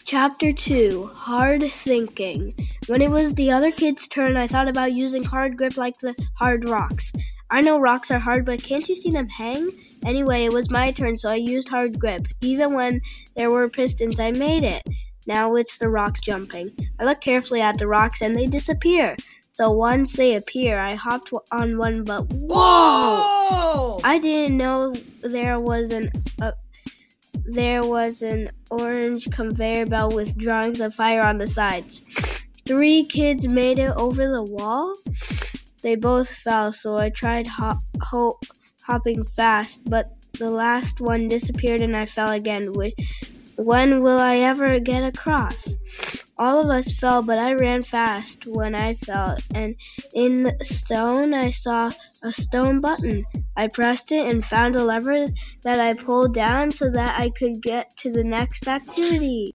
Chapter 2 Hard Thinking. When it was the other kids' turn, I thought about using hard grip like the hard rocks. I know rocks are hard, but can't you see them hang? Anyway, it was my turn, so I used hard grip. Even when there were pistons, I made it. Now it's the rock jumping. I look carefully at the rocks and they disappear. So once they appear, I hopped on one, but whoa! I didn't know there was an orange conveyor belt with drawings of fire on the sides. 3 kids made it over the wall. They both fell, so I tried hopping fast, but the last one disappeared and I fell again. When will I ever get across? All of us fell, but I ran fast when I fell, and in the stone I saw a stone button. I pressed it and found a lever that I pulled down so that I could get to the next activity.